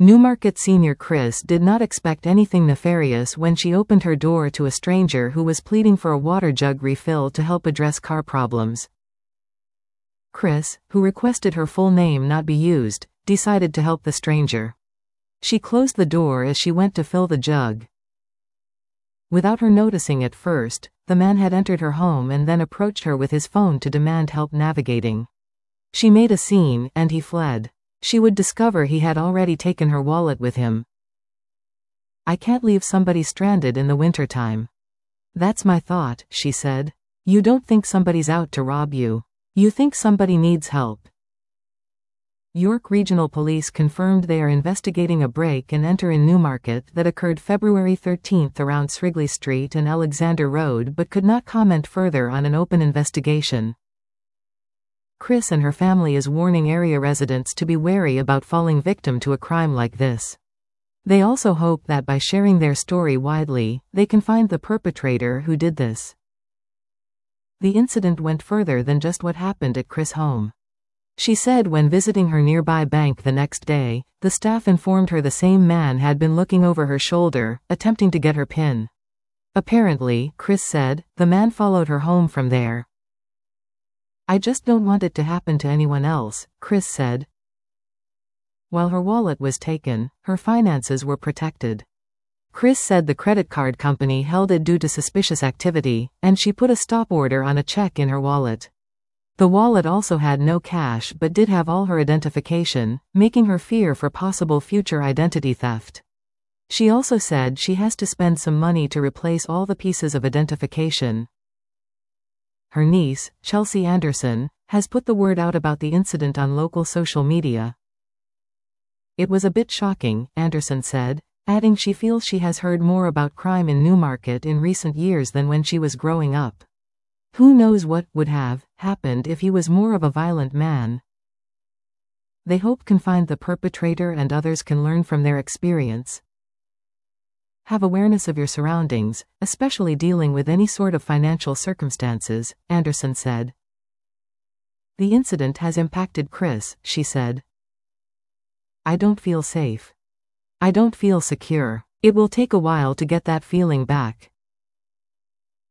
Newmarket senior Chris did not expect anything nefarious when she opened her door to a stranger who was pleading for a water jug refill to help address car problems. Chris, who requested her full name not be used, decided to help the stranger. She closed the door as she went to fill the jug. Without her noticing at first, the man had entered her home and then approached her with his phone to demand help navigating. She made a scene, and he fled. She would discover he had already taken her wallet with him. "I can't leave somebody stranded in the wintertime. That's my thought," she said. "You don't think somebody's out to rob you. You think somebody needs help." York Regional Police confirmed they are investigating a break-and-enter in Newmarket that occurred February 13 around Srigley Street and Alexander Road but could not comment further on an open investigation. Chris and her family is warning area residents to be wary about falling victim to a crime like this. They also hope that by sharing their story widely, they can find the perpetrator who did this. The incident went further than just what happened at Chris' home. She said when visiting her nearby bank the next day, the staff informed her the same man had been looking over her shoulder, attempting to get her PIN. Apparently, Chris said, the man followed her home from there. "I just don't want it to happen to anyone else," Chris said. While her wallet was taken, her finances were protected. Chris said the credit card company held it due to suspicious activity, and she put a stop order on a check in her wallet. The wallet also had no cash but did have all her identification, making her fear for possible future identity theft. She also said she has to spend some money to replace all the pieces of identification. Her niece, Chelsea Anderson, has put the word out about the incident on local social media. "It was a bit shocking," Anderson said, adding she feels she has heard more about crime in Newmarket in recent years than when she was growing up. Who knows what would have happened if he was more of a violent man. They hope can find the perpetrator and others can learn from their experience. Have awareness of your surroundings, especially dealing with any sort of financial circumstances, Anderson said. The incident has impacted Chris, she said. "I don't feel safe. I don't feel secure. It will take a while to get that feeling back.